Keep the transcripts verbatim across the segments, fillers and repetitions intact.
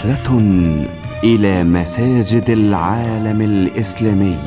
رحلة إلى مساجد العالم الإسلامي.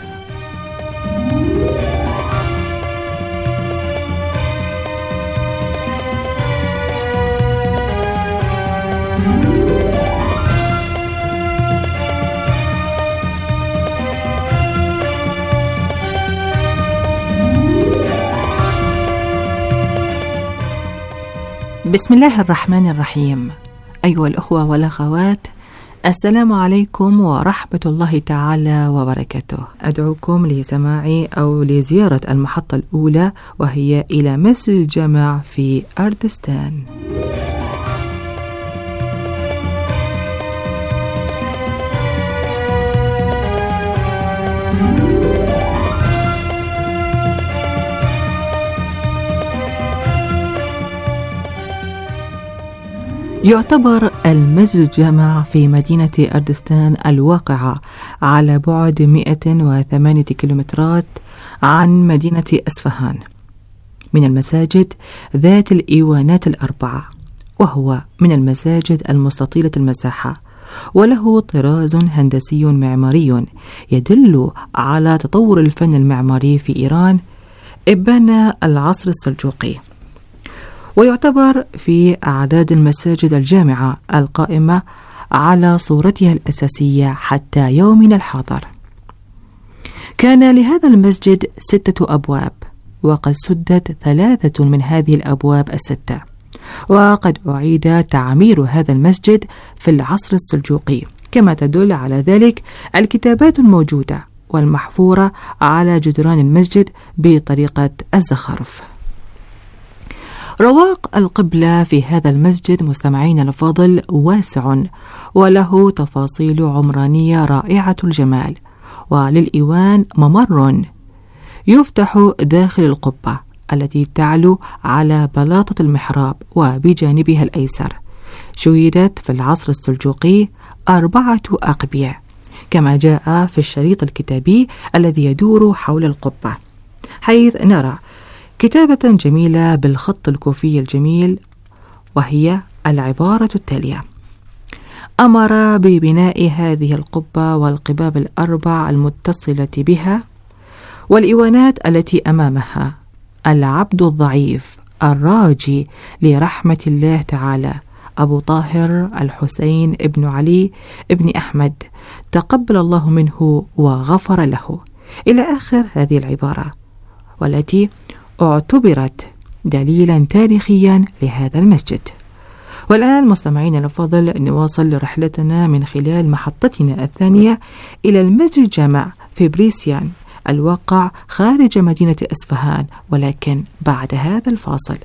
بسم الله الرحمن الرحيم. أيها الأخوة والأخوات، السلام عليكم ورحمة الله تعالى وبركاته. أدعوكم لسماع أو لزيارة المحطة الأولى، وهي إلى مسجد الجامع في أردستان. يعتبر المسجد الجامع في مدينة أردستان الواقعة على بعد مئة وثمانية كيلومترات عن مدينة أسفهان من المساجد ذات الإيوانات الأربعة، وهو من المساجد المستطيلة المساحة، وله طراز هندسي معماري يدل على تطور الفن المعماري في إيران إبان العصر السلجوقي، ويعتبر في أعداد المساجد الجامعة القائمة على صورتها الأساسية حتى يومنا الحاضر. كان لهذا المسجد ستة أبواب، وقد سدت ثلاثة من هذه الأبواب الستة، وقد أعيد تعمير هذا المسجد في العصر السلجوقي، كما تدل على ذلك الكتابات الموجودة والمحفورة على جدران المسجد بطريقة الزخارف. رواق القبلة في هذا المسجد مستمعين الفاضل واسع، وله تفاصيل عمرانية رائعة الجمال، وللإيوان ممر يفتح داخل القبة التي تعلو على بلاطة المحراب، وبجانبها الأيسر شيدت في العصر السلجوقي أربعة أقبية، كما جاء في الشريط الكتابي الذي يدور حول القبة، حيث نرى كتابة جميلة بالخط الكوفي الجميل، وهي العبارة التالية: أمر ببناء هذه القبة والقباب الأربع المتصلة بها والإيوانات التي أمامها العبد الضعيف الراجي لرحمة الله تعالى أبو طاهر الحسين ابن علي ابن أحمد، تقبل الله منه وغفر له، إلى آخر هذه العبارة، والتي اعتبرت دليلا تاريخيا لهذا المسجد. والآن مستمعين الفاضل، نواصل رحلتنا من خلال محطتنا الثانية إلى المسجد الجامع في بريسيان الواقع خارج مدينة أسفهان، ولكن بعد هذا الفاصل.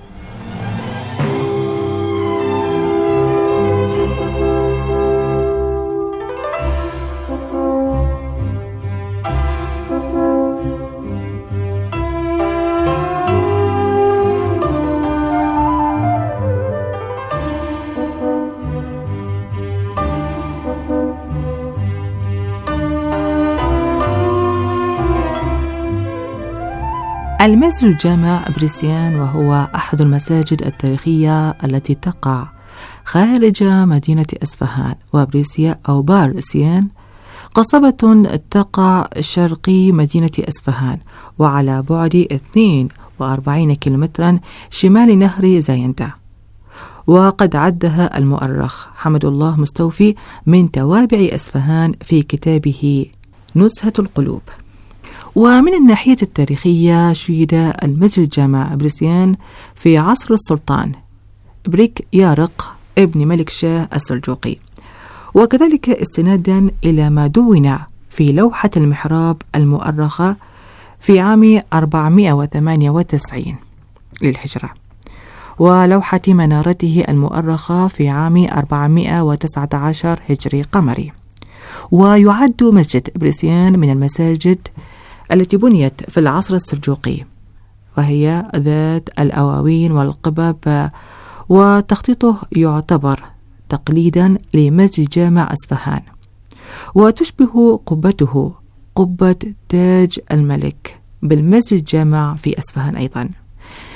المسجد الجامع بريسيان وهو أحد المساجد التاريخية التي تقع خارج مدينة أسفهان، وبريسيا أو بارسيان قصبة تقع شرقي مدينة أسفهان، وعلى بعد اثنين وأربعين كيلومترا شمال نهر زاينتا، وقد عدها المؤرخ حمد الله مستوفي من توابع أسفهان في كتابه نزهة القلوب. ومن الناحية التاريخية شيد المسجد الجامع بريسيان في عصر السلطان بريك يارق ابن ملك شاه السلجوقي، وكذلك استنادا إلى ما دون في لوحة المحراب المؤرخة في عام أربعمائة وثمانية وتسعين للهجرة، ولوحة منارته المؤرخة في عام أربعمائة وتسعة عشر هجري قمري. ويعد مسجد بريسيان من المساجد التي بنيت في العصر السلجوقي، وهي ذات الأواوين والقبب، وتخطيطه يعتبر تقليدا لمسجد جامع أسفهان، وتشبه قبته قبة تاج الملك بالمسجد جامع في أسفهان أيضا،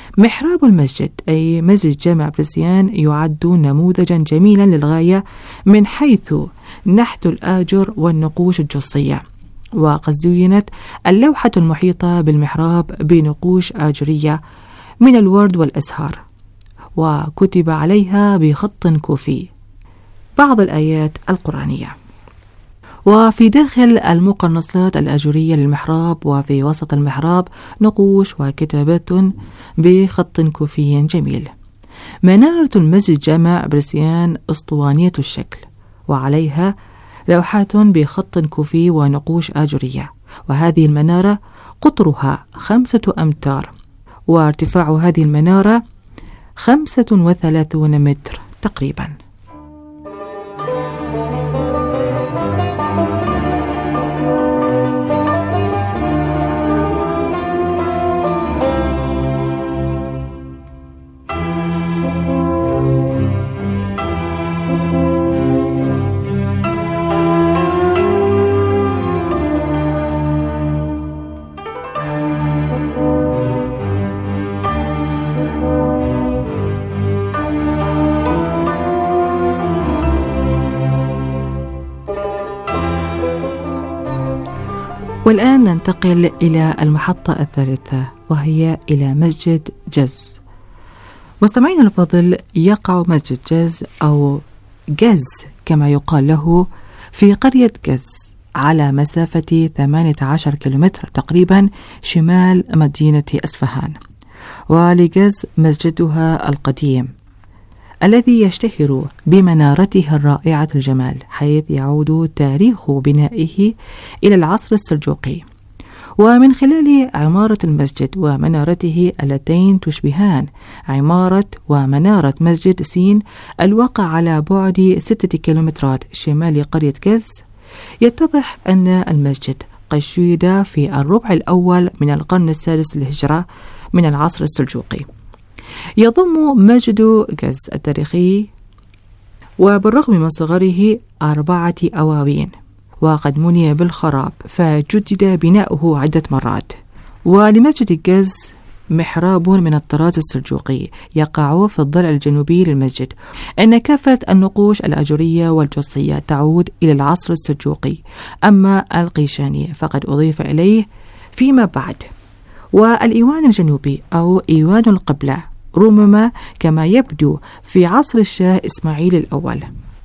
محراب المسجد أي مسجد جامع برسيان يعد نموذجا جميلا للغاية من حيث نحت الآجر والنقوش الجصية، وقد زينت اللوحة المحيطة بالمحراب بنقوش آجرية من الورد والأزهار، وكتب عليها بخط كوفي بعض الآيات القرآنية. وفي داخل المقنصات الآجرية للمحراب وفي وسط المحراب نقوش وكتابات بخط كوفي جميل. منارة المسجد جامع برسيان أسطوانية الشكل، وعليها لوحات بخط كوفي ونقوش آجرية، وهذه المنارة قطرها خمسة أمتار، وارتفاع هذه المنارة خمسة وثلاثون متر تقريبا. والآن ننتقل إلى المحطة الثالثة، وهي إلى مسجد جز. مستمعين الفضل، يقع مسجد جز أو جز كما يقال له في قرية جز على مسافة ثمانية عشر كيلومتر تقريبا شمال مدينة أسفهان. ولجز مسجدها القديم الذي يشتهر بمنارته الرائعة الجمال، حيث يعود تاريخ بنائه إلى العصر السلجوقي. ومن خلال عمارة المسجد ومنارته اللتين تشبهان عمارة ومنارة مسجد سين الواقع على بعد ستة كيلومترات شمال قرية جز، يتضح أن المسجد قد شيد في الربع الأول من القرن السادس للهجرة من العصر السلجوقي. يضم مسجد جز التاريخي وبالرغم من صغره أربعة أواوين، وقد مني بالخراب فجدد بناؤه عدة مرات. ولمسجد جز محراب من الطراز السلجوقي يقع في الضلع الجنوبي للمسجد. إن كافة النقوش الآجرية والجصية تعود إلى العصر السلجوقي، أما القيشاني فقد أضيف إليه فيما بعد. والإيوان الجنوبي أو إيوان القبلة رمم كما يبدو في عصر الشاه إسماعيل الأول،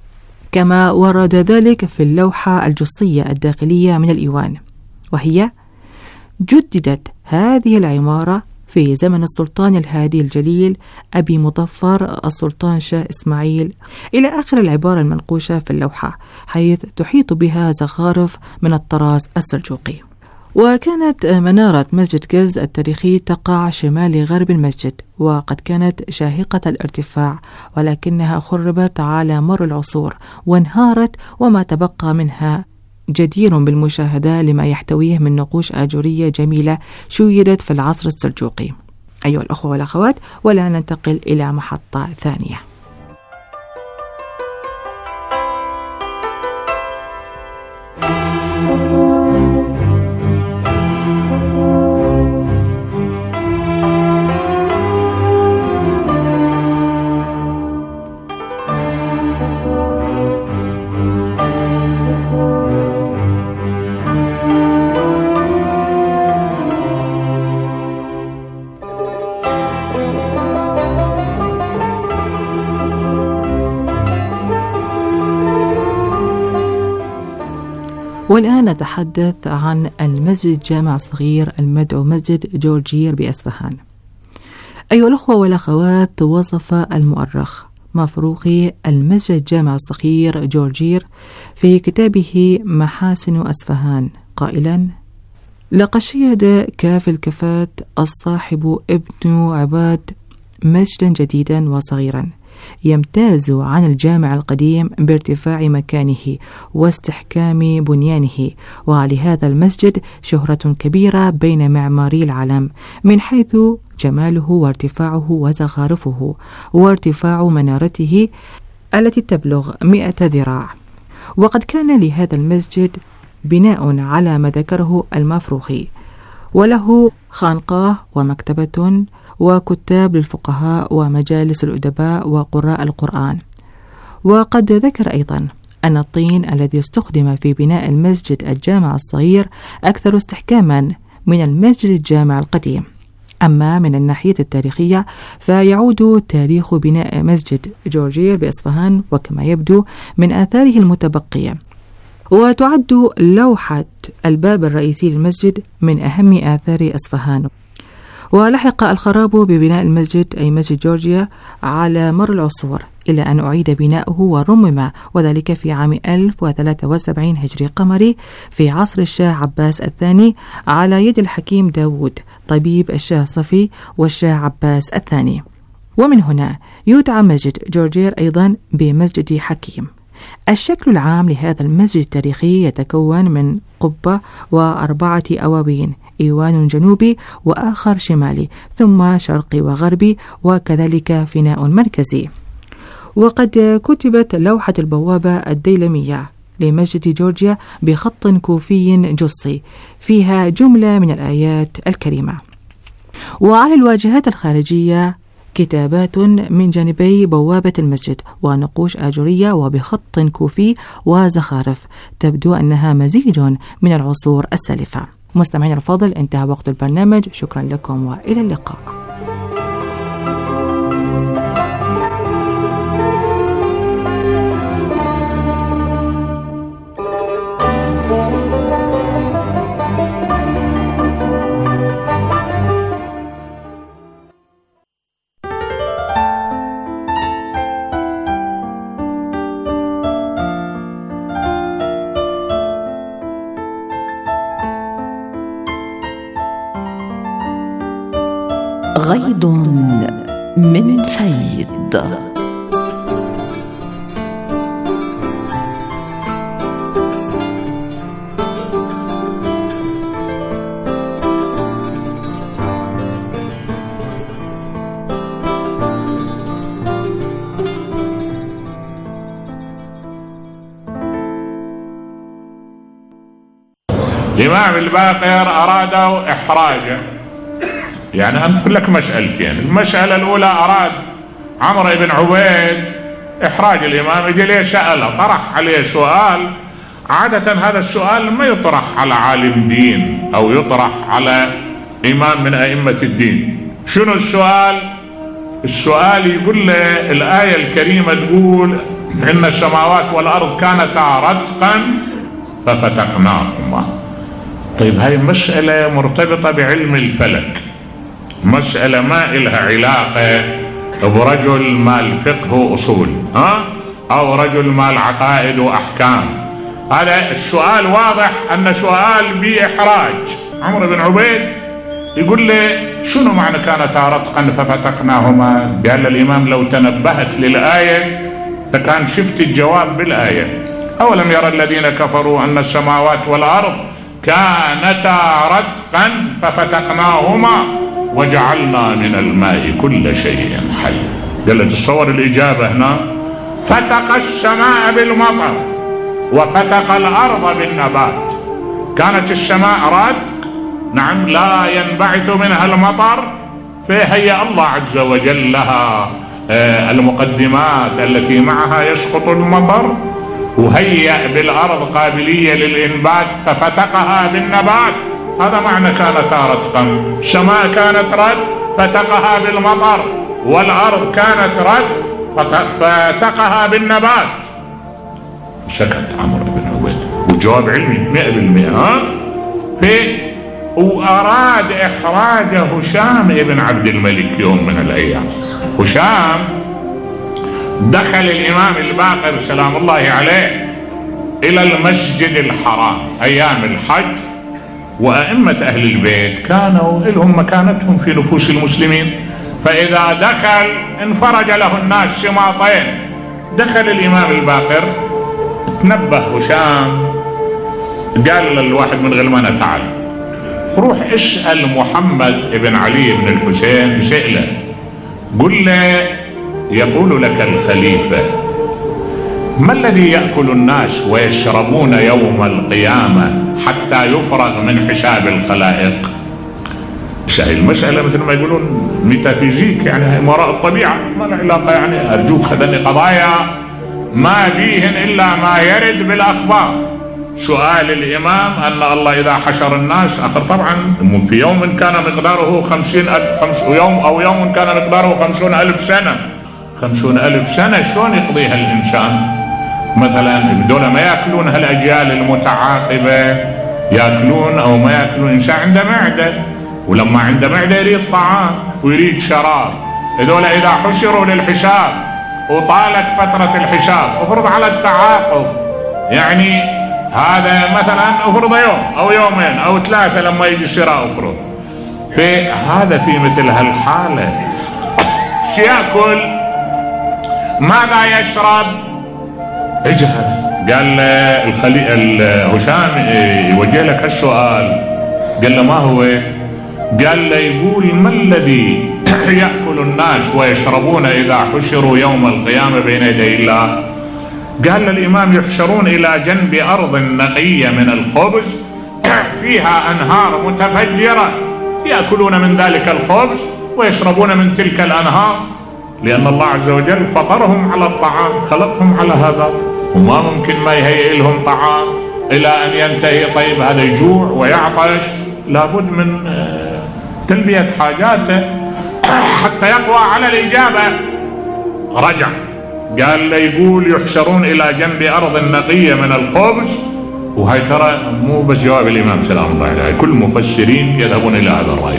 كما ورد ذلك في اللوحة الجصية الداخلية من الإيوان. وهي جددت هذه العمارة في زمن السلطان الهادي الجليل أبي مظفر السلطان شاه إسماعيل إلى آخر العبارة المنقوشة في اللوحة، حيث تحيط بها زخارف من الطراز السلجوقي. وكانت منارة مسجد جز التاريخي تقع شمال غرب المسجد، وقد كانت شاهقة الارتفاع، ولكنها خربت على مر العصور وانهارت، وما تبقى منها جدير بالمشاهدة لما يحتويه من نقوش آجرية جميلة شيدت في العصر السلجوقي. أيها الأخوة والأخوات، ولا ننتقل إلى محطة ثانية. والآن نتحدث عن المسجد جامع الصغير المدعو مسجد جورجير بأسفهان. أيها الأخوة والأخوات، وصف المؤرخ مفروقي المسجد جامع الصغير جورجير في كتابه محاسن أسفهان قائلا: لقد شيد كاف الكفات الصاحب ابن عباد مسجدا جديدا وصغيرا يمتاز عن الجامع القديم بارتفاع مكانه واستحكام بنيانه، ولهذا المسجد شهرة كبيرة بين معماري العالم من حيث جماله وارتفاعه وزخارفه وارتفاع منارته التي تبلغ مئة ذراع. وقد كان لهذا المسجد بناء على ما ذكره المفروخي، وله خانقاه ومكتبة وكتاب للفقهاء ومجالس الأدباء وقراء القرآن. وقد ذكر أيضا أن الطين الذي استخدم في بناء المسجد الجامع الصغير أكثر استحكاما من المسجد الجامع القديم. أما من الناحية التاريخية فيعود تاريخ بناء مسجد جورجير بإصفهان وكما يبدو من آثاره المتبقية، وتعد لوحة الباب الرئيسي للمسجد من أهم آثار إصفهان. ولحق الخراب ببناء المسجد أي مسجد جورجيا على مر العصور إلى أن أعيد بناؤه ورمم، وذلك في عام ألف وثلاثة وسبعين هجري قمري في عصر الشاه عباس الثاني على يد الحكيم داود طبيب الشاه صفي والشاه عباس الثاني. ومن هنا يدعى مسجد جورجير أيضا بمسجد حكيم. الشكل العام لهذا المسجد التاريخي يتكون من قبة وأربعة أوابين، إيوان جنوبي وآخر شمالي ثم شرقي وغربي، وكذلك فناء مركزي. وقد كتبت لوحة البوابة الديلمية لمسجد جورجيا بخط كوفي جصي فيها جملة من الآيات الكريمة. وعلى الواجهات الخارجية كتابات من جانبي بوابة المسجد ونقوش آجرية وبخط كوفي وزخارف، تبدو أنها مزيج من العصور السالفة. مستمعين الفاضل، انتهى وقت البرنامج، شكرا لكم وإلى اللقاء. غيض من فيض. الإمام الباقر أرادوا إحراجه. يعني أنقل لك مسألتين. المسألة الأولى أراد عمرو بن عبيد إحراج الإمام، يجي ليه سأله، طرح عليه سؤال. عادة هذا السؤال ما يطرح على عالم دين أو يطرح على إمام من أئمة الدين. شنو السؤال؟ السؤال يقول له الآية الكريمة تقول إن السماوات والأرض كانتا رتقا ففتقناهما. طيب هاي مسألة مرتبطة بعلم الفلك، مسألة ما إلها علاقة برجل مال فقه أصول ها أو رجل مال عقائد وأحكام. هذا السؤال واضح أن سؤال بإحراج. عمرو بن عبيد يقول له شنو معنى كانتا رتقا ففتقناهما؟ قال الإمام لو تنبهت للآية فكان شفت الجواب بالآية. أولم يرى الذين كفروا أن السماوات والأرض كانتا رتقا ففتقناهما وجعلنا من الماء كل شيء حي. قال تصور الإجابة هنا، فتق السماء بالمطر وفتق الأرض بالنبات. كانت السماء رتق، نعم، لا ينبعث منها المطر، فهي الله عز وجل لها المقدمات التي معها يسقط المطر، وهيأ بالأرض قابلية للإنبات ففتقها بالنبات. هذا معنى كانتا رتقا. السماء كانت رد فتقها بالمطر، والأرض كانت رد فتقها بالنبات. سكت عمرو بن عبيد وجواب علمي مئة بالمئة. ها في وأراد إحراج هشام ابن عبد الملك يوم من الأيام. هشام دخل الإمام الباقر سلام الله عليه إلى المسجد الحرام أيام الحج، وأئمة أهل البيت كانوا لهم مكانتهم في نفوس المسلمين، فإذا دخل انفرج له الناس شماطين. دخل الإمام الباقر، تنبه هشام، قال للواحد من غلمانه تعال روح اسأل محمد بن علي بن الحسين سئله، قل له يقول لك الخليفة ما الذي يأكل الناس ويشربون يوم القيامة حتى يفرغ من حساب الخلائق؟ مش هي المسألة مثل ما يقولون ميتافيزيك، يعني ما وراء الطبيعة، ما له علاقة. يعني أرجوك هذني قضايا ما بيهن إلا ما يرد بالأخبار. سؤال الإمام أن الله إذا حشر الناس آخر طبعا في يوم كان مقداره خمسين ألف خمس يوم أو يوم كان مقداره خمسون ألف سنة. خمسون ألف سنة شلون يقضيها الإنسان؟ مثلا بدون ما يأكلون هالأجيال المتعاقبة، يأكلون أو ما يأكلون. إنسان عنده معدة، ولما عنده معدة يريد طعام ويريد شراب. هذول إذا حشروا للحساب وطالت فترة الحساب افرض على التعاقب، يعني هذا مثلا افرض يوم او يومين او ثلاثة لما يجي الشراء افرض، في هذا في مثل هالحالة شو يأكل؟ ماذا يشرب؟ اجهل. قال الخلي الهشام يوجه لك هالسؤال، قال له ما هو؟ قال له يقول ما الذي يأكل الناس ويشربون إذا حشروا يوم القيامة بين يدي الله؟ قال الإمام يحشرون إلى جنب أرض نقية من الخبز فيها أنهار متفجرة، يأكلون من ذلك الخبز ويشربون من تلك الأنهار، لأن الله عز وجل فطرهم على الطعام، خلقهم على هذا، وما ممكن ما يهيئ لهم طعام إلى أن ينتهي. طيب هذا يجوع ويعطش، لابد من تلبية حاجاته حتى يقوى على الإجابة. رجع قال لي يقول يحشرون إلى جنب أرض نقية من الخبز، وهي ترى مو بس جواب الإمام سلام الله عليه، كل المفسرين يذهبون إلى هذا الرأي.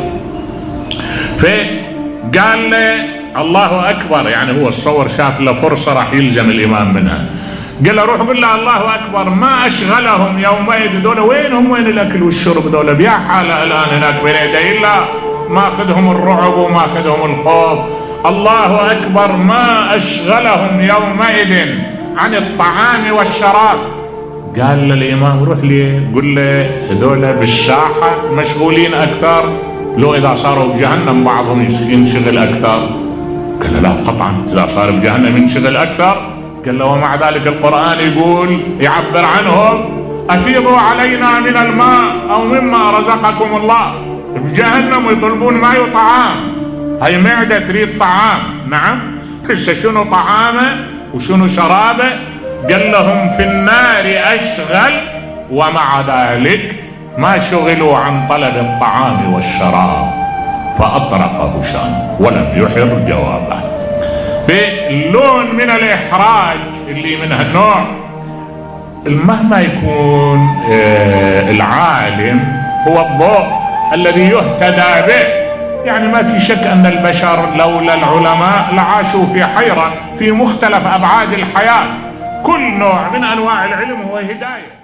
فقال لي الله أكبر، يعني هو الصور شاف له فرصة راح يلزم الإمام منها. قال له روح قل له الله أكبر ما أشغلهم يومئذ، دول وينهم وين الأكل والشرب؟ دول بيا حالة الآن هناك بين يدي الله، ما أخذهم الرعب وما أخذهم الخوف. الله أكبر ما أشغلهم يومئذ عن الطعام والشراب. قال للإمام روح لي قل له دول بالساحة مشغولين أكثر، لو إذا صاروا بجهنم بعضهم ينشغل أكثر. قال لا قطعا إذا صار بجهنم ينشغل أكثر. قال له ومع ذلك القرآن يقول يعبر عنهم أفيضوا علينا من الماء أو مما رزقكم الله. بجهنم ويطلبون ماء وطعام، هاي معدة تريد طعام. نعم هسه شنو طعامه وشنو شرابه؟ قال لهم في النار أشغل ومع ذلك ما شغلوا عن طلب الطعام والشراب. فأطرق هشام ولم يحر جوابه. باللون من الإحراج اللي من هالنوع، مهما يكون العالم هو الضوء الذي يهتدى به، يعني ما في شك أن البشر لولا العلماء لعاشوا في حيرة في مختلف أبعاد الحياة. كل نوع من أنواع العلم هو هداية.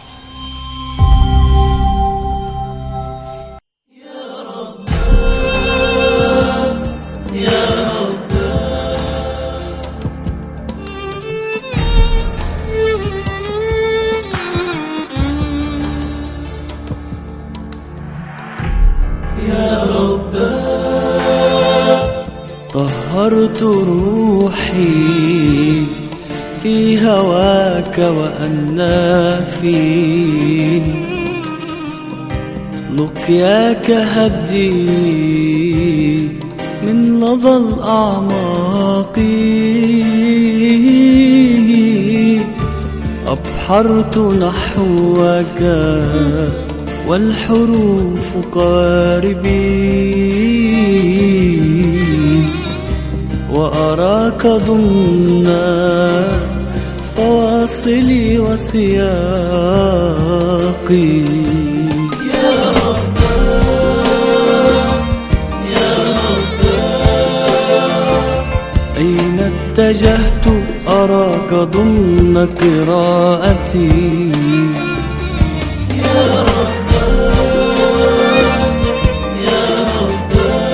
يا رب يا رب يا رب طهرت روحي في هواك وأنا فيني، لقياك هدي من لظى الأعماق، أبحرت نحوك والحروف قاربي، وأراك ضمن فواصلي وسياقي. يا رب يا رب أين اتجهت أراك ضمن قراءتي. يا رب يا رب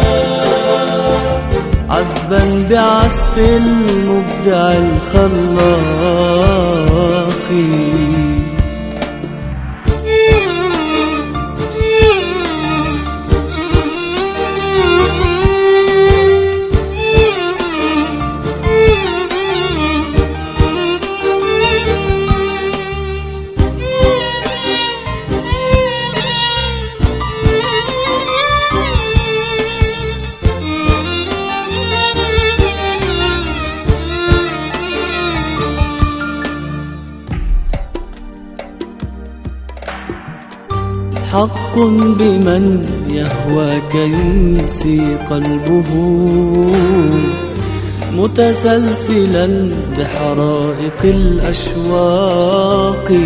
عذبا بعزف المبدع الخلاق. حق بمن يهواك يمسي قلبه متسلسلا بحرائق الأشواق.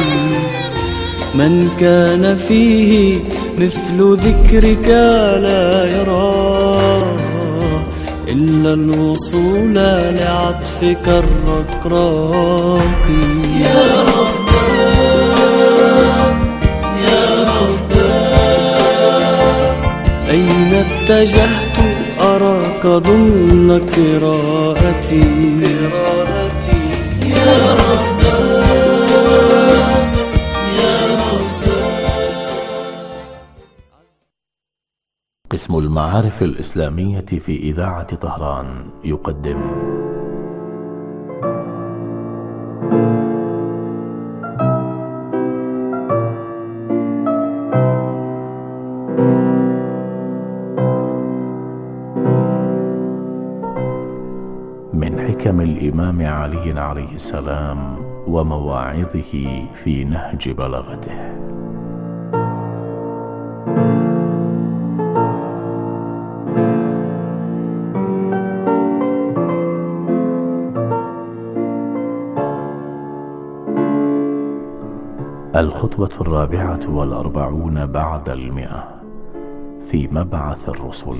من كان فيه مثل ذكرك لا يرى إلا الوصول لعطفك الرقراق. يا رب يا رب أين اتجهت أراك ضمن قراءتي. يا رب يا رب. قسم المعارف الإسلامية في إذاعة طهران يقدم من حكم الإمام علي عليه السلام ومواعظه في نهج بلاغته. الخطبة الرابعة والأربعون بعد المئة في مبعث الرسل.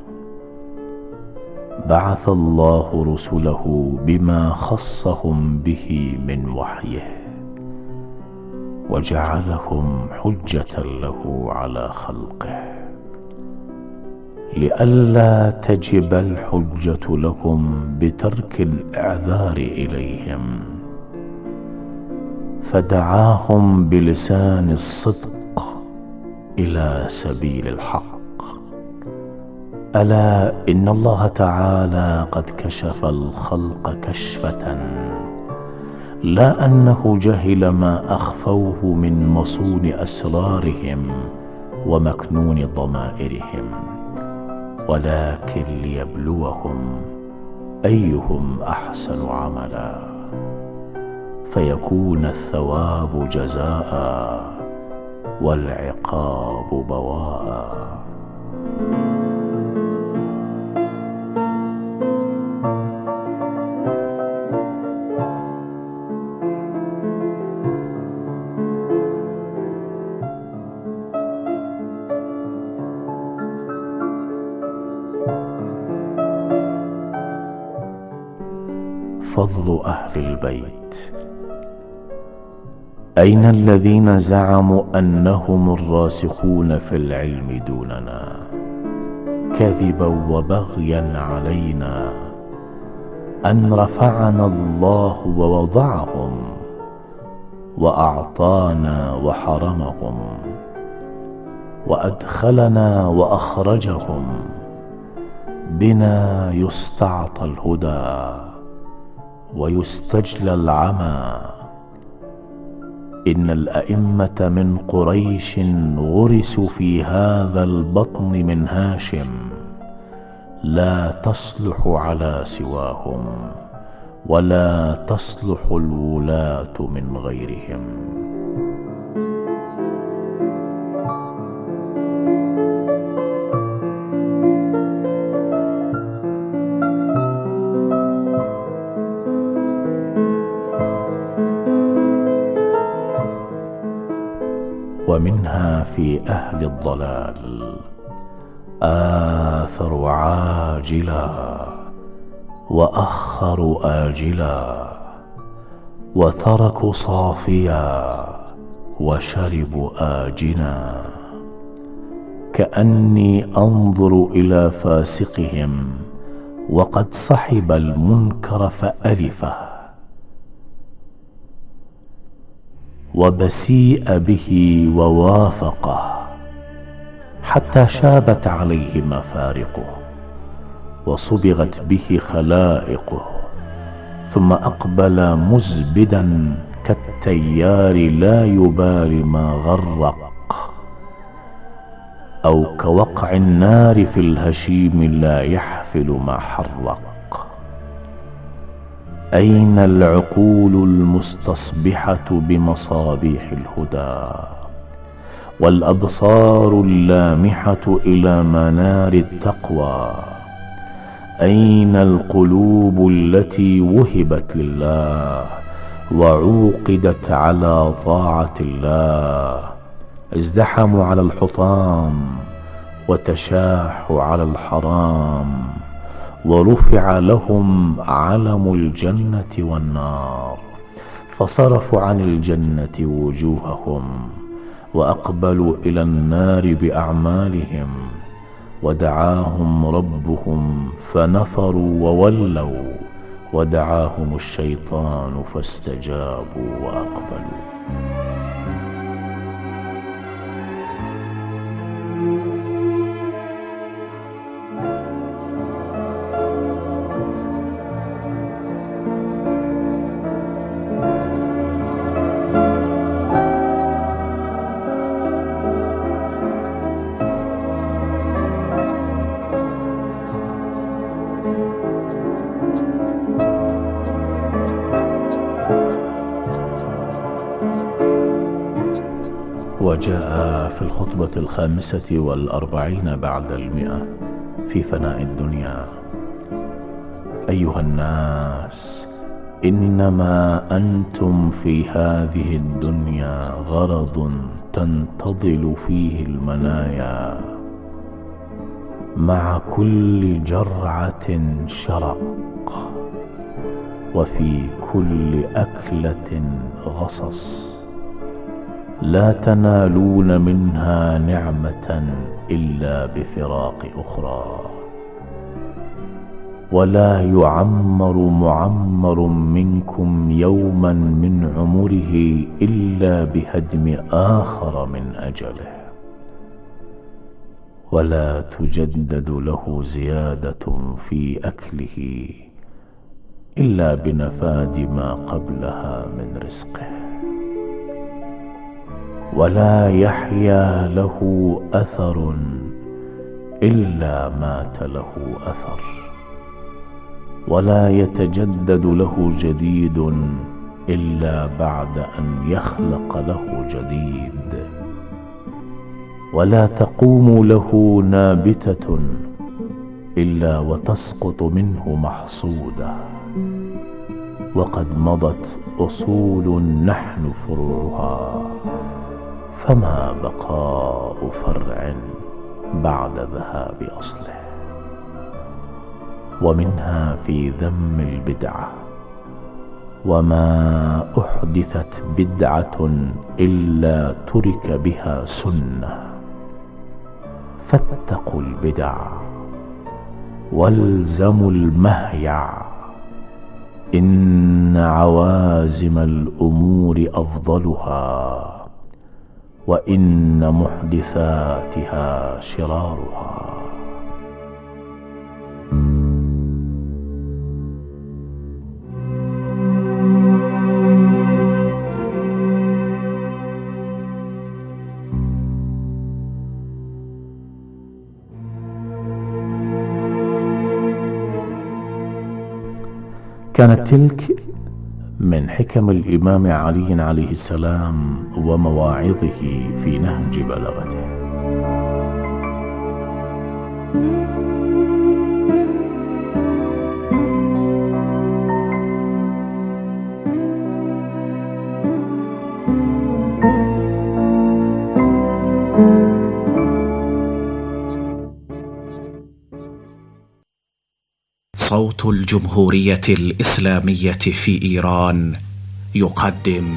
بعث الله رسله بما خصهم به من وحيه وجعلهم حجة له على خلقه لئلا تجب الحجة لهم بترك الإعذار إليهم، فدعاهم بلسان الصدق إلى سبيل الحق. ألا إن الله تعالى قد كشف الخلق كشفة، لا أنه جهل ما أخفوه من مصون أسرارهم ومكنون ضمائرهم، ولكن ليبلوهم أيهم أحسن عملا، فيكون الثواب جزاء والعقاب بواء. فضل أهل البيت. أين الذين زعموا أنهم الراسخون في العلم دوننا، كذبا وبغيا علينا، أن رفعنا الله ووضعهم وأعطانا وحرمهم وأدخلنا وأخرجهم، بنا يستعطى الهدى ويستجلى العمى. إن الأئمة من قريش غرسوا في هذا البطن من هاشم، لا تصلح على سواهم، ولا تصلح الولاة من غيرهم. ومنها في أهل الضلال آثروا عاجلا وأخروا آجلا، وتركوا صافيا وشربوا آجنا، كأني أنظر إلى فاسقهم وقد صحب المنكر فألفه، وبسيء به ووافقه، حتى شابت عليه مفارقه وصبغت به خلائقه، ثم أقبل مزبدا كالتيار لا يبالي ما غرق، أو كوقع النار في الهشيم لا يحفل ما حرق. أين العقول المستصبحة بمصابيح الهدى والأبصار اللامحة إلى منار التقوى. أين القلوب التي وهبت لله وعوقدت على طاعة الله؟ ازدحموا على الحطام وتشاحوا على الحرام، ورفع لهم علم الجنة والنار، فصرفوا عن الجنة وجوههم وأقبلوا إلى النار بأعمالهم، ودعاهم ربهم فنفروا وولوا، ودعاهم الشيطان فاستجابوا وأقبلوا. وجاء في الخطبة الخامسة والأربعين بعد المئة في فناء الدنيا: أيها الناس، إنما أنتم في هذه الدنيا غرض تنتظل فيه المنايا، مع كل جرعة شرق، وفي كل أكلة غصص، لا تنالون منها نعمة إلا بفراق أخرى، ولا يعمر معمر منكم يوما من عمره إلا بهدم آخر من أجله، ولا تجدد له زيادة في أكله إلا بنفاد ما قبلها من رزقه، ولا يحيا له أثر إلا مات له أثر، ولا يتجدد له جديد إلا بعد أن يخلق له جديد، ولا تقوم له نابتة إلا وتسقط منه محصودة، وقد مضت أصول نحن فروعها، فما بقاء فرع بعد ذهاب أصله. ومنها في ذم البدعة: وما أحدثت بدعة إلا ترك بها سنة، فاتقوا البدع والزموا المهيع، إن عوازم الأمور أفضلها، وإن محدثاتها شرارها. كانت تلك من حكم الإمام علي عليه السلام ومواعظه في نهج بلاغته. صوت الجمهورية الإسلامية في إيران يقدم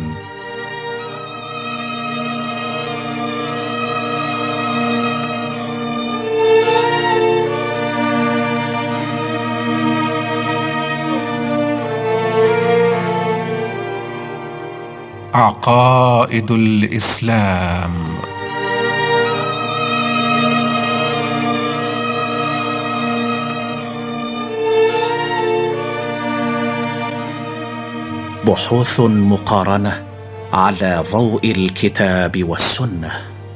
عقائد الإسلام. بحوث مقارنة على ضوء الكتاب والسنة.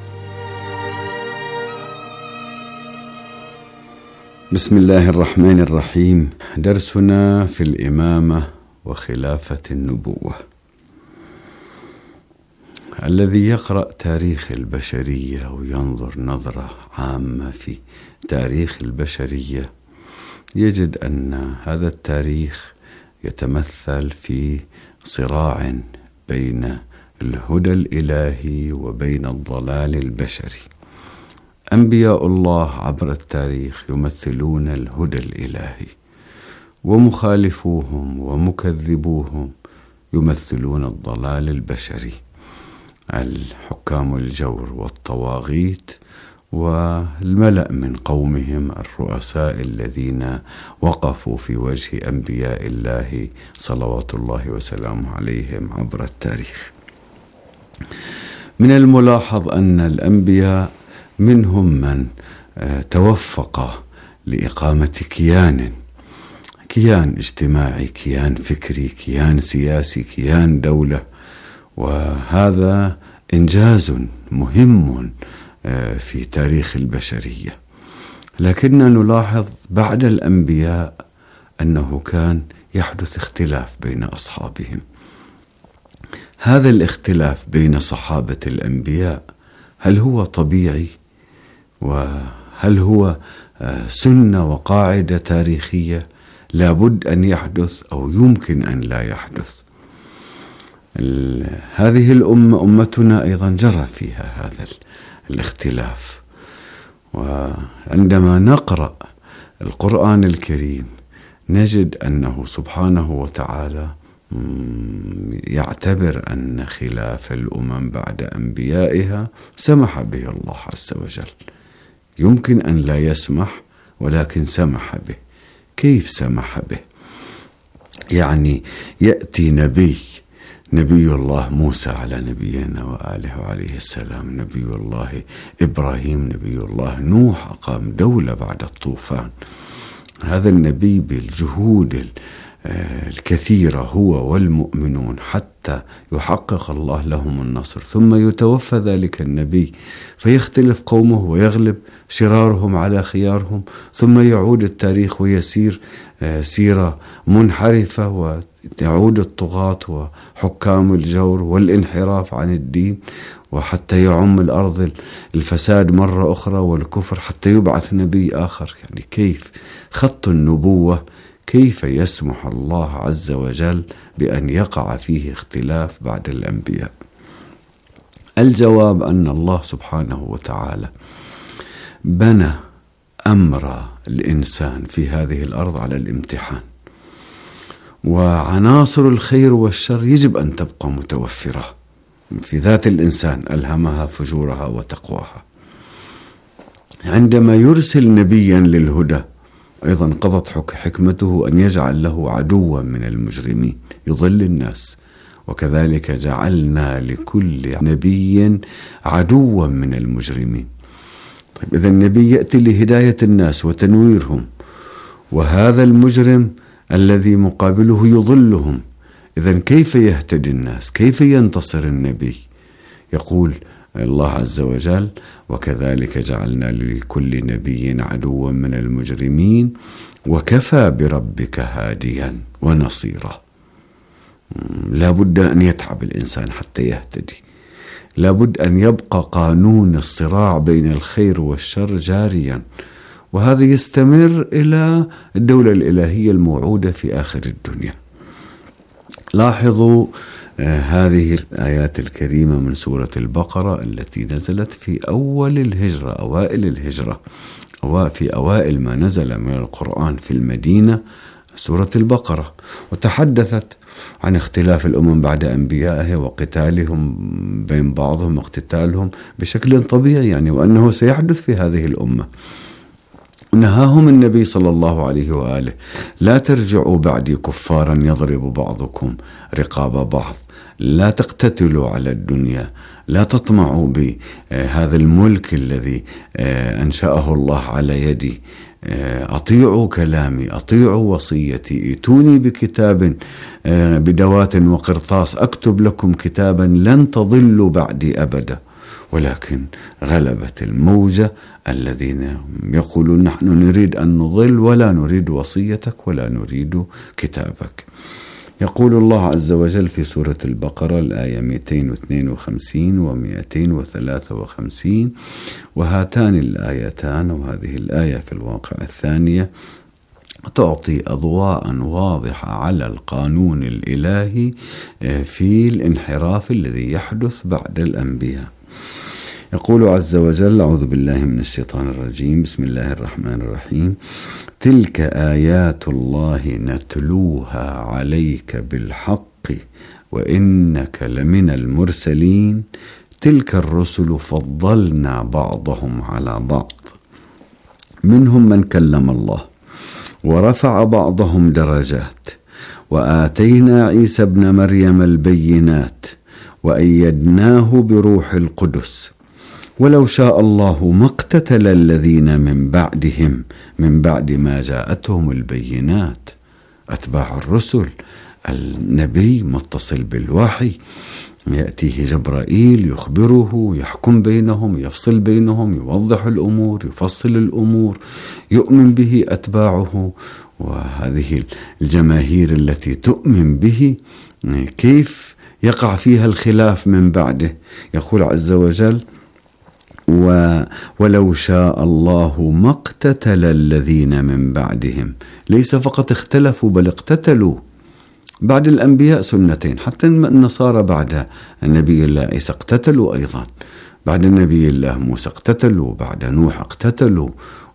بسم الله الرحمن الرحيم. درسنا في الإمامة وخلافة النبوة. الذي يقرأ تاريخ البشرية وينظر نظرة عامة في تاريخ البشرية يجد أن هذا التاريخ يتمثل في صراع بين الهدى الإلهي وبين الضلال البشري. أنبياء الله عبر التاريخ يمثلون الهدى الإلهي، ومخالفوهم ومكذبوهم يمثلون الضلال البشري، الحكام الجور والطواغيت والملأ من قومهم الرؤساء الذين وقفوا في وجه أنبياء الله صلوات الله وسلامه عليهم عبر التاريخ. من الملاحظ أن الأنبياء منهم من توفق لإقامة كيان كيان اجتماعي، كيان فكري، كيان سياسي، كيان دولة، وهذا إنجاز مهم في تاريخ البشرية. لكننا نلاحظ بعد الأنبياء أنه كان يحدث اختلاف بين أصحابهم. هذا الاختلاف بين صحابة الأنبياء هل هو طبيعي؟ وهل هو سنة وقاعدة تاريخية لابد أن يحدث أو يمكن أن لا يحدث؟ هذه الأمة أمتنا أيضا جرى فيها هذا الاختلاف. وعندما نقرأ القرآن الكريم نجد أنه سبحانه وتعالى يعتبر أن خلاف الأمم بعد أنبيائها سمح به الله عز وجل. يمكن أن لا يسمح ولكن سمح به. كيف سمح به؟ يعني يأتي نبي نبي الله موسى على نبينا وآله وعليه السلام، نبي الله إبراهيم، نبي الله نوح أقام دولة بعد الطوفان. هذا النبي بالجهود الكثيرة هو والمؤمنون حتى يحقق الله لهم النصر، ثم يتوفى ذلك النبي فيختلف قومه ويغلب شرارهم على خيارهم، ثم يعود التاريخ ويسير سيرة منحرفة ويعود الطغاة وحكام الجور والانحراف عن الدين، وحتى يعم الأرض الفساد مرة أخرى والكفر حتى يبعث نبي آخر. يعني كيف خط النبوة كيف يسمح الله عز وجل بأن يقع فيه اختلاف بعد الأنبياء؟ الجواب أن الله سبحانه وتعالى بنى أمر الإنسان في هذه الأرض على الامتحان، وعناصر الخير والشر يجب أن تبقى متوفرة في ذات الإنسان، ألهمها فجورها وتقواها. عندما يرسل نبيا للهدى أيضا قضت حكمته أن يجعل له عدوا من المجرمين يضل الناس، وكذلك جعلنا لكل نبي عدوا من المجرمين. طيب إذا النبي يأتي لهداية الناس وتنويرهم، وهذا المجرم الذي مقابله يضلهم. إذا كيف يهتدي الناس؟ كيف ينتصر النبي؟ يقول الله عز وجل: وكذلك جعلنا لكل نبي عدوا من المجرمين وكفى بربك هاديا ونصيرا. لا بد أن يتعب الإنسان حتى يهتدي، لا بد أن يبقى قانون الصراع بين الخير والشر جاريا، وهذا يستمر إلى الدولة الإلهية الموعودة في آخر الدنيا. لاحظوا آه هذه الآيات الكريمة من سورة البقرة التي نزلت في أول الهجرة، أوائل الهجرة، وفي أوائل ما نزل من القرآن في المدينة، سورة البقرة، وتحدثت عن اختلاف الأمم بعد أنبيائها وقتالهم بين بعضهم واقتتالهم بشكل طبيعي يعني، وأنه سيحدث في هذه الأمة. نهاهم النبي صلى الله عليه وآله: لا ترجعوا بعدي كفارا يضرب بعضكم رقاب بعض، لا تقتتلوا على الدنيا، لا تطمعوا بهذا الملك الذي أنشأه الله على يدي، أطيعوا كلامي، أطيعوا وصيتي، ائتوني بكتاب بدوات وقرطاس أكتب لكم كتابا لن تضلوا بعدي أبدا. ولكن غلبت الموجة الذين يقولون نحن نريد أن نضل ولا نريد وصيتك ولا نريد كتابك. يقول الله عز وجل في سورة البقرة الآية مئتين واثنين وخمسين ومئتين وثلاثة وخمسين، وهاتان الآيتان وهذه الآية في الواقع الثانية تعطي أضواء واضحة على القانون الإلهي في الانحراف الذي يحدث بعد الأنبياء. يقول عز وجل: أعوذ بالله من الشيطان الرجيم، بسم الله الرحمن الرحيم: تلك آيات الله نتلوها عليك بالحق وإنك لمن المرسلين، تلك الرسل فضلنا بعضهم على بعض، منهم من كلم الله ورفع بعضهم درجات، وآتينا عيسى ابن مريم البينات وأيدناه بروح القدس، ولو شاء الله ما اقتتل الذين من بعدهم من بعد ما جاءتهم البينات. أتباع الرسل، النبي متصل بالوحي، يأتيه جبرائيل يخبره، يحكم بينهم، يفصل بينهم، يوضح الأمور، يفصل الأمور، يؤمن به أتباعه. وهذه الجماهير التي تؤمن به كيف يقع فيها الخلاف من بعده؟ يقول عز وجل: و ولو شاء الله ما اقتتل الذين من بعدهم. ليس فقط اختلفوا بل اقتتلوا. بعد الأنبياء سنتين، حتى النصارى بعد النبي الله عيسى اقتتلوا أيضا، بعد النبي الله موسى اقتتلوا، بعد نوح اقتتلوا،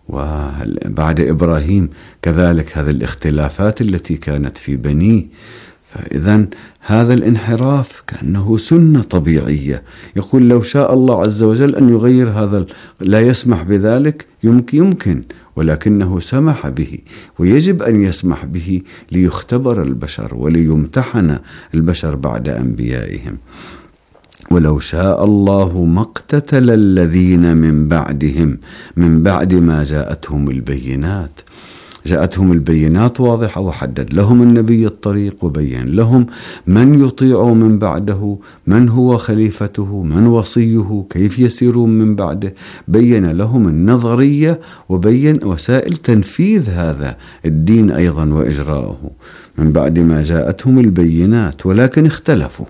وبعد إبراهيم كذلك هذه الاختلافات التي كانت في بنيه. فإذا هذا الانحراف كأنه سنة طبيعية. يقول: لو شاء الله عز وجل أن يغير هذا، لا يسمح بذلك، يمكن, يمكن ولكنه سمح به، ويجب أن يسمح به ليختبر البشر وليمتحن البشر بعد أنبيائهم. ولو شاء الله ما اقتتل الذين من بعدهم من بعد ما جاءتهم البينات. جاءتهم البينات واضحة، وحدد لهم النبي الطريق، وبين لهم من يطيع من بعده، من هو خليفته، من وصيه، كيف يسيرون من بعده. بين لهم النظرية وبين وسائل تنفيذ هذا الدين أيضا وإجراءه من بعد ما جاءتهم البينات. ولكن اختلفوا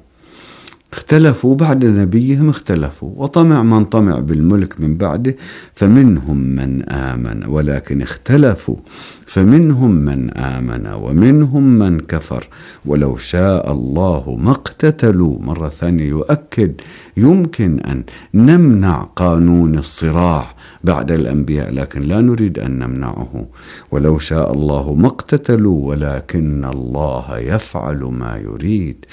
اختلفوا بعد نبيهم، اختلفوا، وطمع من طمع بالملك من بعده، فمنهم من آمن، ولكن اختلفوا، فمنهم من آمن ومنهم من كفر. ولو شاء الله ما اقتتلوا. مرة ثانية يؤكد يمكن أن نمنع قانون الصراع بعد الأنبياء، لكن لا نريد أن نمنعه. ولو شاء الله ما اقتتلوا ولكن الله يفعل ما يريد.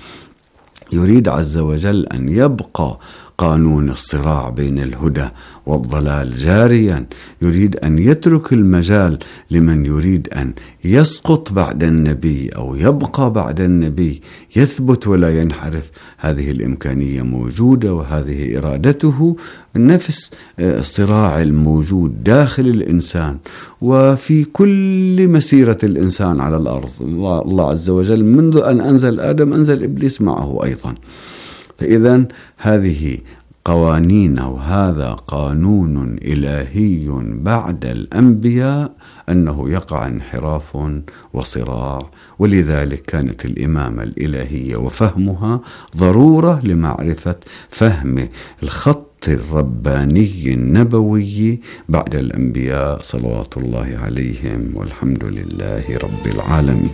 يريد عز وجل أن يبقى قانون الصراع بين الهدى والضلال جاريا. يريد أن يترك المجال لمن يريد أن يسقط بعد النبي أو يبقى بعد النبي، يثبت ولا ينحرف. هذه الإمكانية موجودة، وهذه إرادته، نفس الصراع الموجود داخل الإنسان وفي كل مسيرة الإنسان على الأرض. الله عز وجل منذ أن أنزل آدم أنزل إبليس معه أيضا. فإذا هذه قوانين، وهذا قانون إلهي بعد الأنبياء، أنه يقع انحراف وصراع. ولذلك كانت الإمامة الإلهية وفهمها ضرورة لمعرفة فهم الخط الرباني النبوي بعد الأنبياء صلوات الله عليهم، والحمد لله رب العالمين.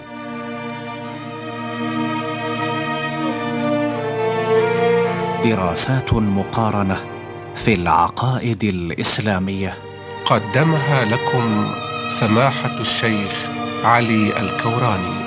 دراسات مقارنة في العقائد الإسلامية قدمها لكم سماحة الشيخ علي الكوراني.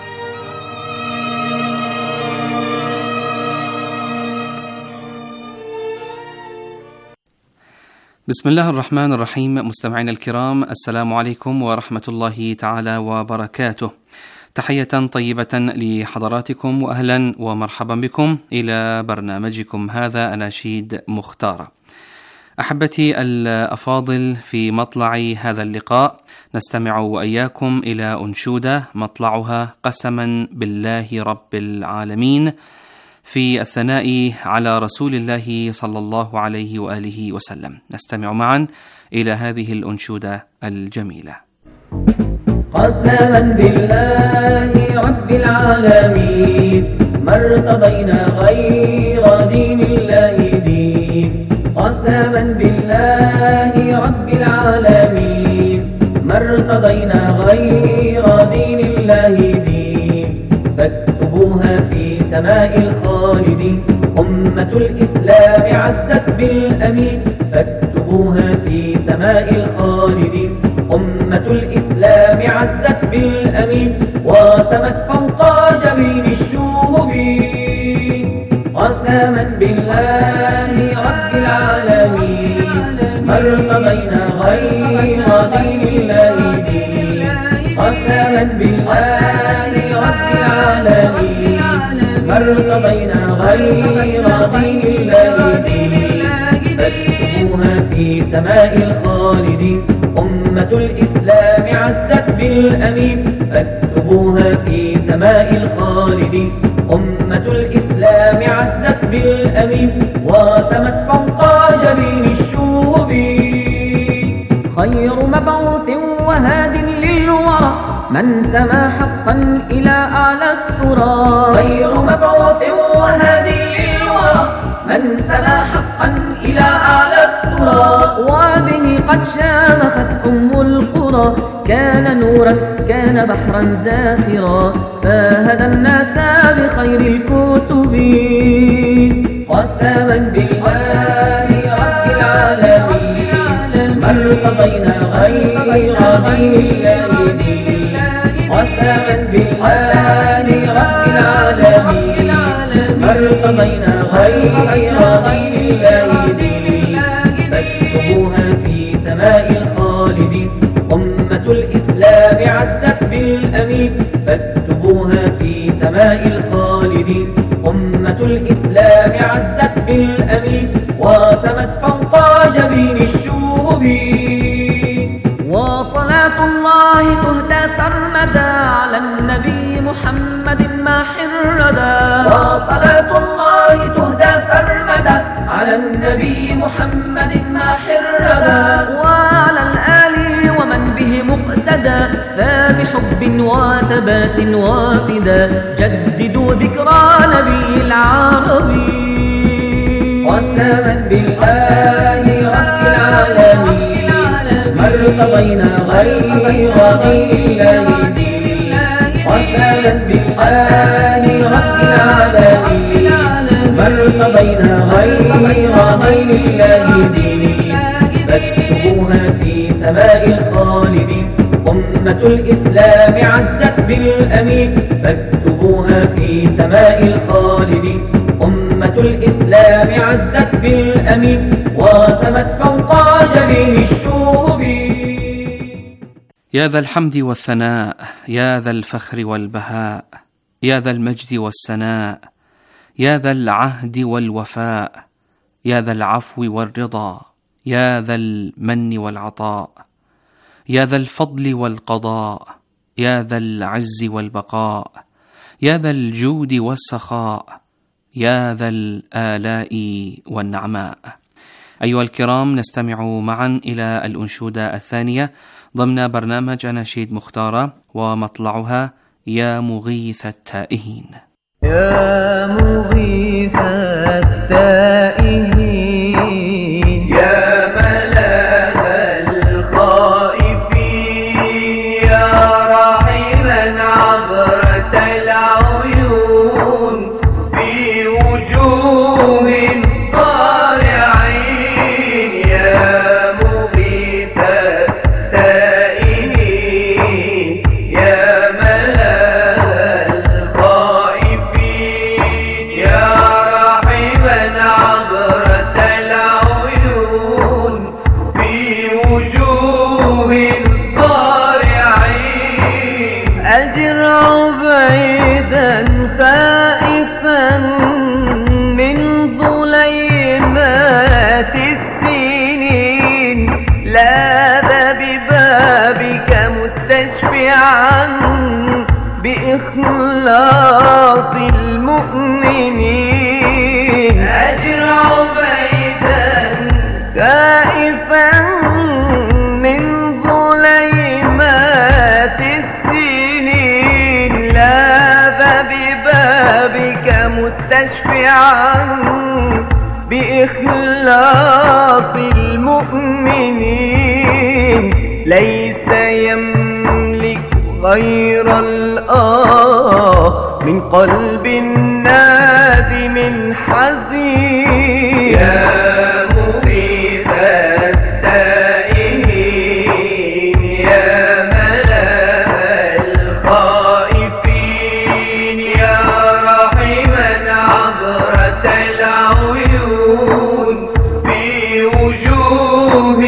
بسم الله الرحمن الرحيم. مستمعينا الكرام، السلام عليكم ورحمة الله تعالى وبركاته. تحية طيبة لحضراتكم، وأهلا ومرحبا بكم إلى برنامجكم هذا أناشيد مختارة. أحبتي الأفاضل، في مطلع هذا اللقاء نستمع وإياكم إلى أنشودة مطلعها قسما بالله رب العالمين، في الثناء على رسول الله صلى الله عليه وآله وسلم. نستمع معا إلى هذه الأنشودة الجميلة. قسما بالله رب العالمين ما ارتضينا غير دين الله دين. قسما بالله رب العالمين ما ارتضينا غير دين الله دين. فاكتبوها في سماء الخالدين أمة الإسلام عزت بالأمين. فاكتبوها في سماء الخالدين أمة الإسلام عزت بالأمين وسمت فوق جبين الشهب. قسما بالله رب العالمين ما ارتضينا غير دين الله دين. قسما بالله رب العالمين ما ارتضينا غير دين الله دين. فاكتبوها في سماء الخالدين أمة الإسلام عزت بالأمين. فاكتبوها في سماء الخالدين أمة الإسلام عزت بالأمين وسمت فوق جبين الشهب. خير مبعوث وهاد للورى من سما حقا إلى أعلى الثرى. خير مبعوث وهاد للورى من سما حقا إلى أعلى الثرى. وبه قد شامخت أم القرى كان نورا كان بحرا زاخرا فهدى الناس بخير الكتب. قسما بالله رب العالمين ما ارتضينا غير دين الله دين. قسما بالله رب العالمين ما ارتضينا غير دين الله دين. فاكتبوها في سماء الخالدين أمة الإسلام عزت بالأمين. فاكتبوها في سماء الخالدين أمة الإسلام عزت بالأمين وسمت فوق جبين الشهب. وصلاة الله تهدى سرمدا على النبي محمد ماحي الردى. وصلاة الله تهدى سرمدا على النبي محمد ماحي الردى وعلى الآل ومن به مقتدى فبحب وثبات وافدا جددوا ذكرى نبي العربي. قسما بالله رب العالمين ما ارتضينا غير دين الله دين. قسما بالله رب العالمين ما ارتضينا غير دين الله دين. فاكتبوها في سماء الخالدين أمة الإسلام عزت بالأمين. فاكتبوها في سماء الخالدين أمة الإسلام عزت بالأمين وسمت فوق جبين الشهب. يا ذا الحمد والثناء يا ذا الفخر والبهاء يا ذا المجد والسناء يا ذا العهد والوفاء يا ذا العفو والرضا يا ذا المن والعطاء يا ذا الفضل والقضاء يا ذا العز والبقاء يا ذا الجود والسخاء يا ذا الآلاء والنعماء. أيها الكرام، نستمع معا إلى الأنشودة الثانية ضمن برنامج أناشيد مختارة ومطلعها يا مغيث التائهين. يا مغيث التائهين يا ملاذ الخائفين يا راحما عبرة العيون في وجوه طارعين. يا مغيث التائهين يا ملاذ الخائفين يا راحما عبرة العيون في وجوه طارعين. أجر عبيدا خائفا من ظليمات السنين لاذ ببابك مستشفعا بإخلاص المؤمنين. أجر عبيدا خائفا من ظليمات السنين بإخلاص المؤمنين ليس يملك غير الآه من قلب نادم حزين. يا مغيث التائهين يا ملاذ الخائفين يا رحيما عبرة العيون في وجوه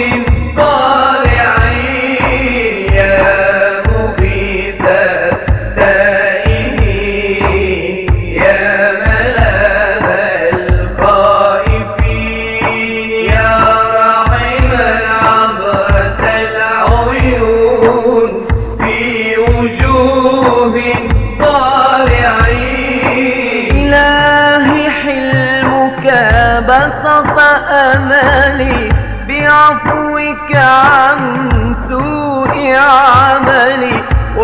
طالعين. يا مغيث التائهين يا ملاذ الخائفين يا رحيما عبرة العيون في وجوه طالعين. إلهي حلمك بسط أملي بعفوك عن سوء عملي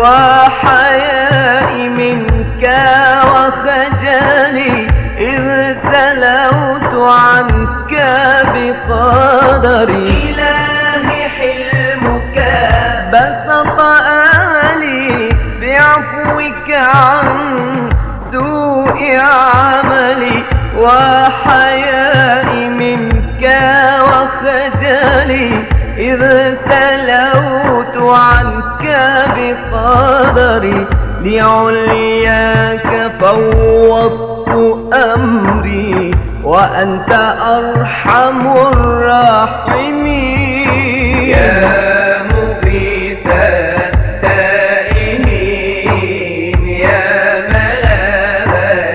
وحيائي منك وخجلي إذ سلوت عنك بقدري. إلهي حلمك بسط أملي بعفوك عن سوء عملي وحيائي منك وخجلي إذ سلوت عنك بقدري. لعلياك فوضت أمري وأنت أرحم الراحمين. يا مغيث التائهين يا ملاذ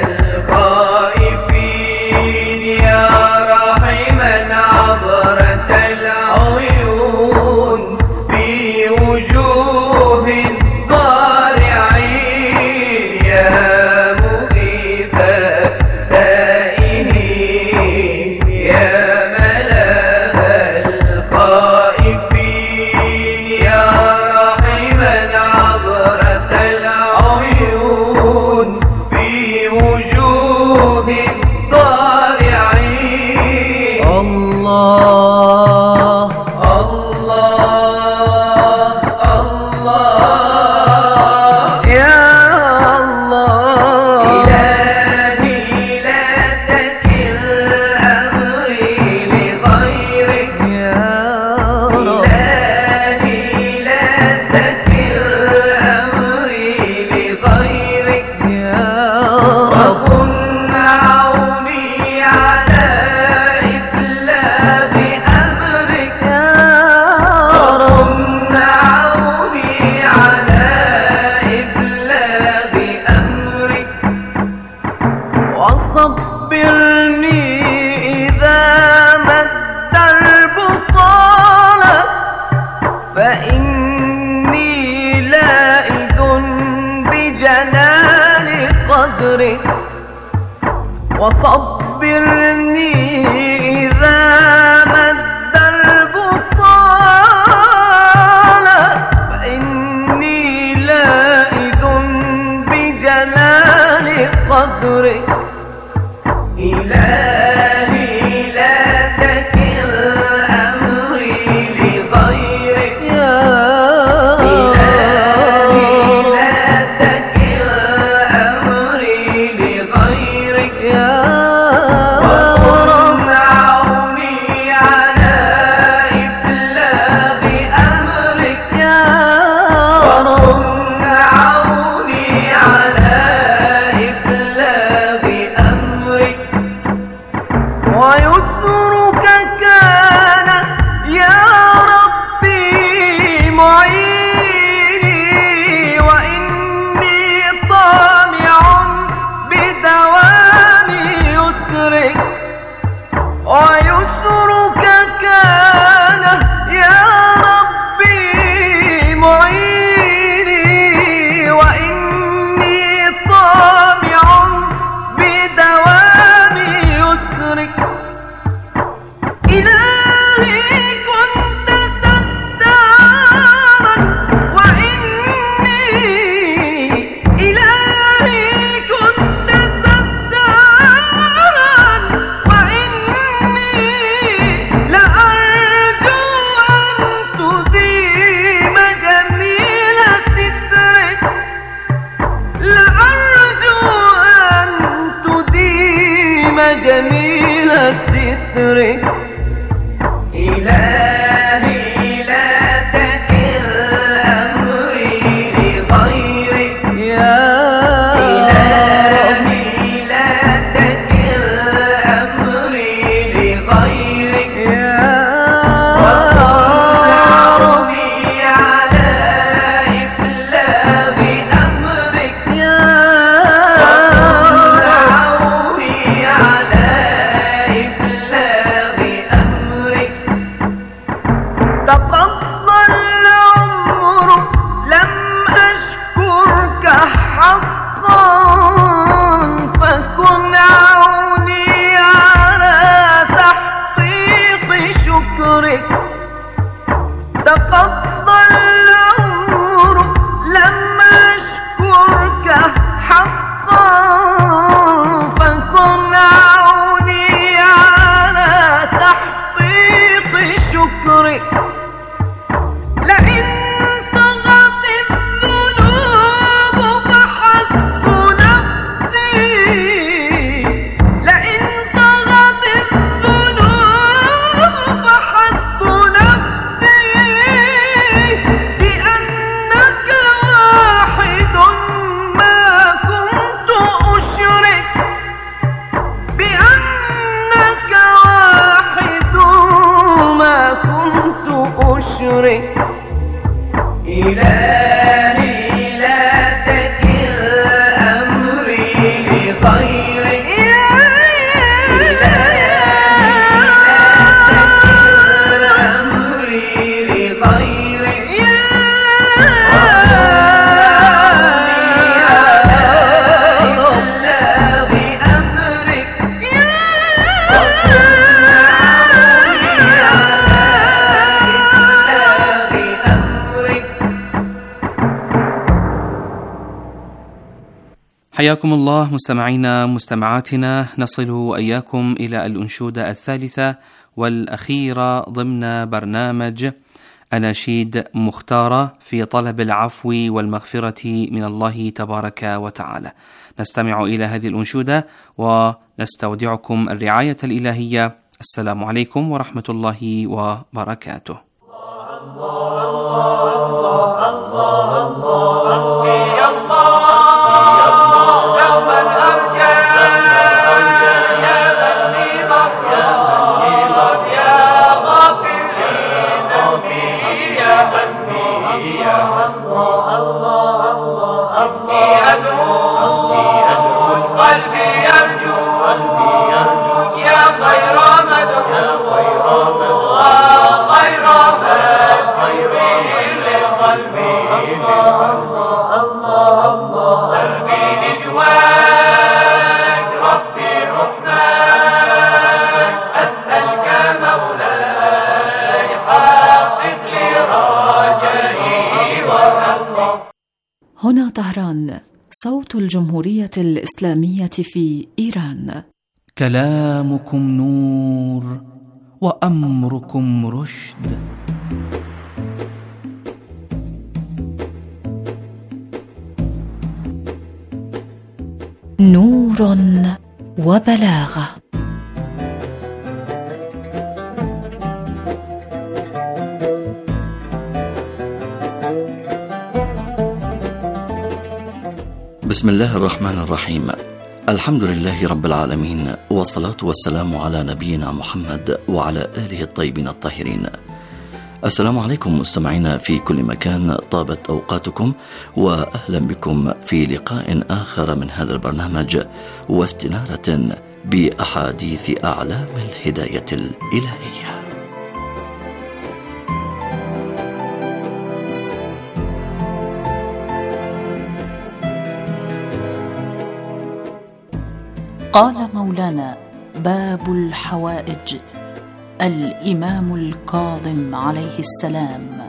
الخائفين يا رحيما عبرة العيون في وجوه طالعين. يا مغيث التائهين يا ملاذ الخائفين يا رحيما عبرة العيون في وجوه طالعين. الله الله الله يا الله. إلهي لا تكل أمري لغيرك يا رب. إلهي لا تكل أمري لغيرك يا رب. وكن عوني على إبلاغ أمرك يا رب. وكن عوني على إبلاغ أمرك وصبرني إذا ما الدرب طالت فإني لائد بجلال قدرك. وصبرني إذا ما الدرب طالت فإني لائد بجلال قدرك. إلهي لا تكل أمري لغيرك يا إلهي لا تكل أمري لغيرك يا وكن عوني على إبلاغ أمرك يا وكن عوني على إبلاغ أمرك إلهي لا تكل أمري لغيرك يا إلهي لا تكل أمري لغيرك يا وصلي على إبلاغ أمرك يا وصلي على إبلاغ أمرك تقضى العمر لم أشكرك حقا فكن عوني على تحقيق شكرك تقضى العمر لم أشكرك حقا فكن عوني على تحقيق شكرك لئن طغت الذنوب فحسب نفسي لئن طغت الذنوب فحسب نفسي بأنك واحد ما كنت أشرك بأنك واحد ما كنت أشرك إلهي لا تكل أمري لغيرك إلهي لا تكل أمري لغيرك حياكم الله مستمعينا مستمعاتنا. نصل وإياكم إلى الأنشودة الثالثة والأخيرة ضمن برنامج أناشيد مختارة في طلب العفو والمغفرة من الله تبارك وتعالى. نستمع إلى هذه الأنشودة ونستودعكم الرعاية الإلهية. السلام عليكم ورحمة الله وبركاته. هنا طهران، صوت الجمهورية الإسلامية في إيران. كلامكم نور وأمركم رشد. نور وبلاغة. بسم الله الرحمن الرحيم. الحمد لله رب العالمين، والصلاة والسلام على نبينا محمد وعلى آله الطيبين الطاهرين. السلام عليكم مستمعينا في كل مكان، طابت أوقاتكم وأهلا بكم في لقاء آخر من هذا البرنامج واستنارة بأحاديث أعلام الهداية الإلهية. قال مولانا باب الحوائج الإمام الكاظم عليه السلام: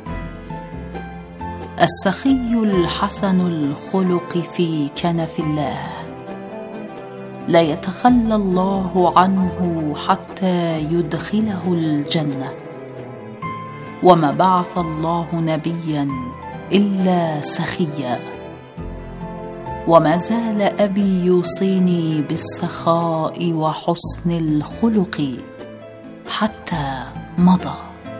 السخي الحسن الخلق في كنف الله، لا يتخلى الله عنه حتى يدخله الجنة، وما بعث الله نبيا إلا سخيا، وما زال أبي يوصيني بالسخاء وحسن الخلق، حتى مضى.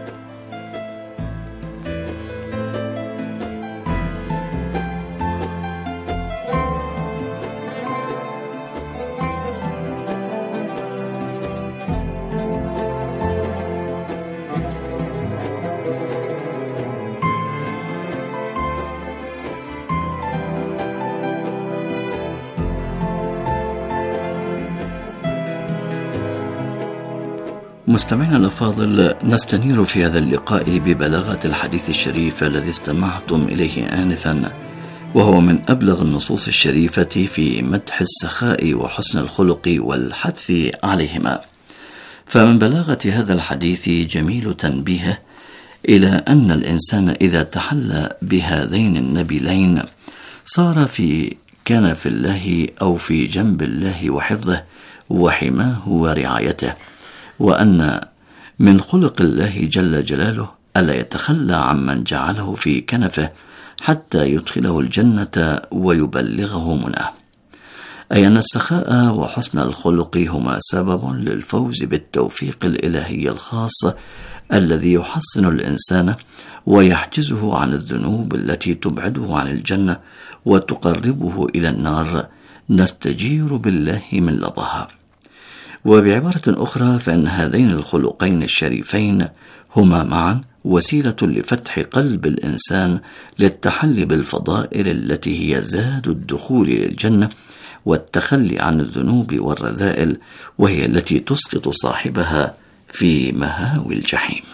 مستمعينا الأفاضل، نستنير في هذا اللقاء ببلاغة الحديث الشريف الذي استمعتم إليه آنفا، وهو من أبلغ النصوص الشريفة في مدح السخاء وحسن الخلق والحث عليهما. فمن بلاغة هذا الحديث جميل تنبيهه إلى أن الإنسان إذا تحلى بهذين النبيلين صار في كنف الله أو في جنب الله وحفظه وحماه ورعايته، وأن من خلق الله جل جلاله ألا يتخلى عمن جعله في كنفه حتى يدخله الجنة ويبلغه مناه، أي أن السخاء وحسن الخلق هما سبب للفوز بالتوفيق الإلهي الخاص الذي يحصن الإنسان ويحجزه عن الذنوب التي تبعده عن الجنة وتقربه إلى النار، نستجير بالله من لظها. وبعبارة أخرى فإن هذين الخلقين الشريفين هما معا وسيلة لفتح قلب الإنسان للتحلي بالفضائل التي هي زاد الدخول للجنة والتخلي عن الذنوب والرذائل، وهي التي تسقط صاحبها في مهاوي الجحيم.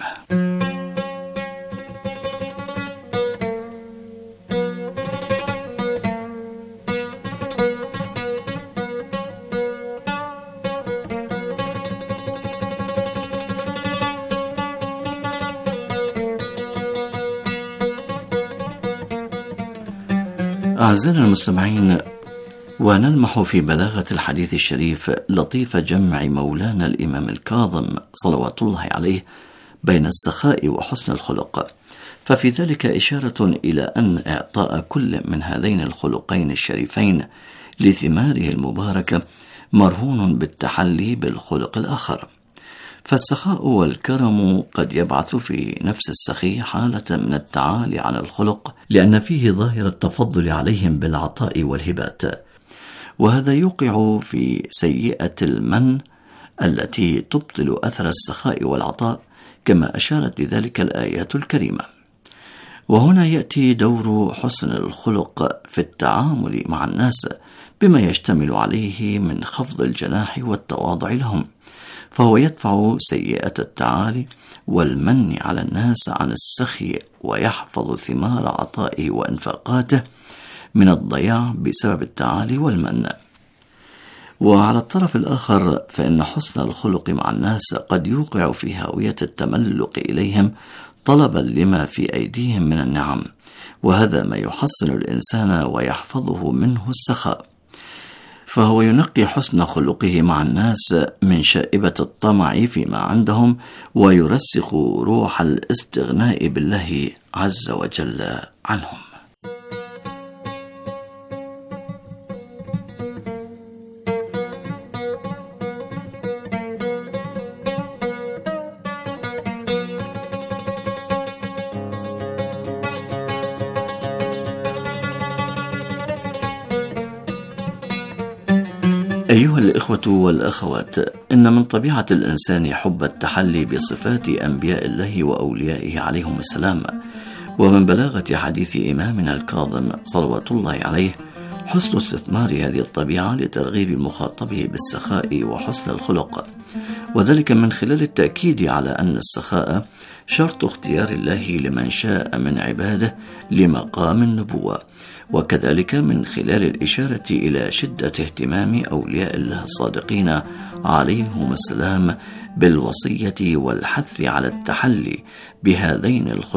أعزائنا المستمعين، ونلمح في بلاغة الحديث الشريف لطيف جمع مولانا الإمام الكاظم صلوات الله عليه بين السخاء وحسن الخلق، ففي ذلك إشارة إلى أن إعطاء كل من هذين الخلقين الشريفين لثماره المباركة مرهون بالتحلي بالخلق الآخر. فالسخاء والكرم قد يبعث في نفس السخي حالة من التعالي عن الخلق، لأن فيه ظاهر التفضل عليهم بالعطاء والهبات، وهذا يوقع في سيئة المن التي تبطل أثر السخاء والعطاء، كما أشارت لذلك الآيات الكريمة. وهنا يأتي دور حسن الخلق في التعامل مع الناس بما يشتمل عليه من خفض الجناح والتواضع لهم، فهو يدفع سيئة التعالي والمن على الناس عن السخي، ويحفظ ثمار عطائه وإنفاقاته من الضياع بسبب التعالي والمن. وعلى الطرف الآخر فإن حسن الخلق مع الناس قد يوقع في هاوية التملق إليهم طلبا لما في أيديهم من النعم، وهذا ما يحصن الإنسان ويحفظه منه السخاء، فهو ينقي حسن خلقه مع الناس من شائبة الطمع فيما عندهم، ويرسخ روح الاستغناء بالله عز وجل عنهم. أيها الإخوة والأخوات، إن من طبيعة الإنسان حب التحلي بصفات أنبياء الله وأوليائه عليهم السلام، ومن بلاغة حديث إمامنا الكاظم صلوات الله عليه حسن استثمار هذه الطبيعة لترغيب مخاطبه بالسخاء وحسن الخلق، وذلك من خلال التأكيد على أن السخاء شرط اختيار الله لمن شاء من عباده لمقام النبوة، وكذلك من خلال الإشارة إلى شدة اهتمام أولياء الله الصادقين عليهم السلام بالوصية والحث على التحلي بهذين الخلقين